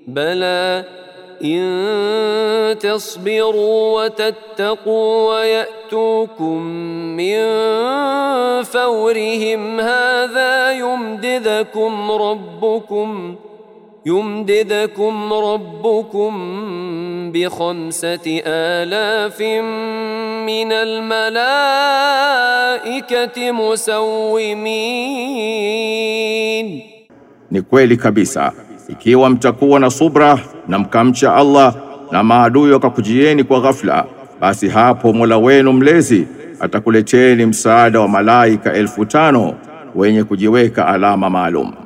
بلى إن تصبروا وتتقوا ويأتوكم من فورهم هذا يمددكم ربكم ب5,000 من الملائكة مسومين. Ni kweli kabisa, ikiwa mtakuwa na subra na mkamcha Allah na maadui wakakujieni kwa ghafla, basi hapo Mola wenu mlezi atakuleteni msaada wa malaika 5,000 wenye kujiweka alama maalum.